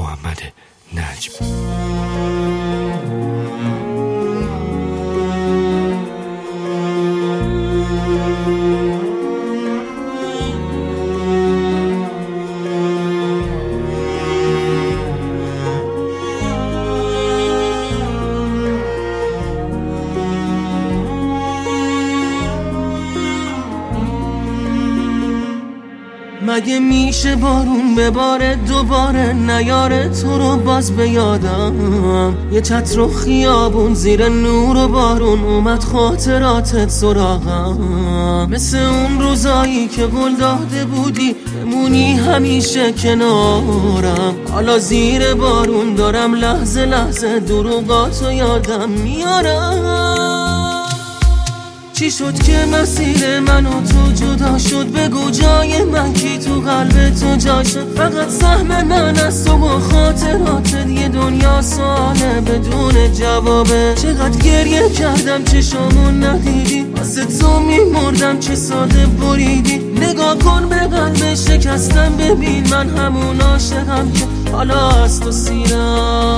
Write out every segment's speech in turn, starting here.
محمد نجم. مگه میشه بارون بباره دوباره نیاره تو رو باز به یادم؟ یه چتر و خیابون زیر نور و بارون اومد خاطراتت سراغم، مثل اون روزایی که قول داده بودی بمونی همیشه کنارم. حالا زیر بارون دارم لحظه لحظه دروغاتو یادم میارم. چی شد که مسیر من و تو جدا شد؟ بگو جای من کی تو قلب تو جا شد؟ فقط سهم من از تو و خاطراتت یه دنیا ساله بدون جوابه. چقدر گریه کردم چشامون ندیدی، واسه تو میمردم چه ساده بریدی. نگاه کن به قلب شکستم، ببین من همون عاشقم که حالا از تو سیرم.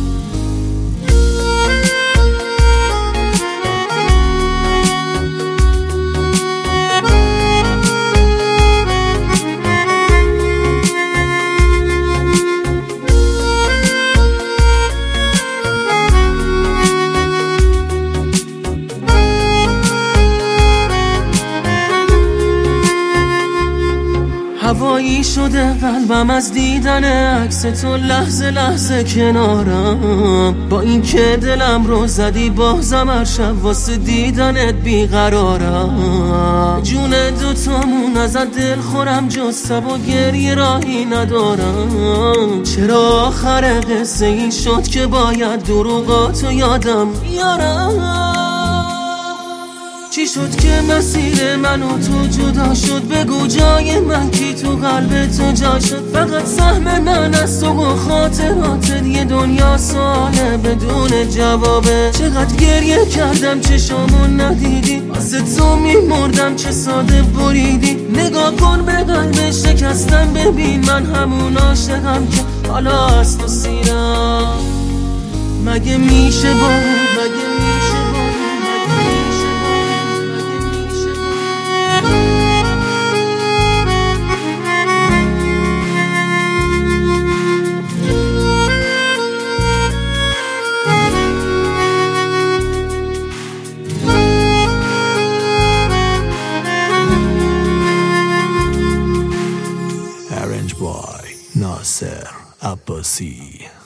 هوایی شده قلبم از دیدن عکس تو لحظه لحظه کنارم. با این که دلم رو زدی بازم هر شب واسه دیدنت بیقرارم. جون دوتامون ازت دل خورم جز تب و گریه راهی ندارم. چرا آخر قصه این شد که باید دروغاتو یادم بیارم؟ چی شد که مسیر من و تو جدا شد؟ بگو جای من کی تو قلب تو جا شد؟ فقط سهم من از تو و خاطراتت یه دنیا ساله بدون جوابه. چقدر گریه کردم چشامون ندیدی، واسه تو میمردم چه ساده بریدی. نگاه کن به قلب شکستم، ببین من همون عاشقم که حالا از تو سیرم. مگه میشه بارون، مگه میشه بارون، مگه میشه Arranged by Nasser Abbasi.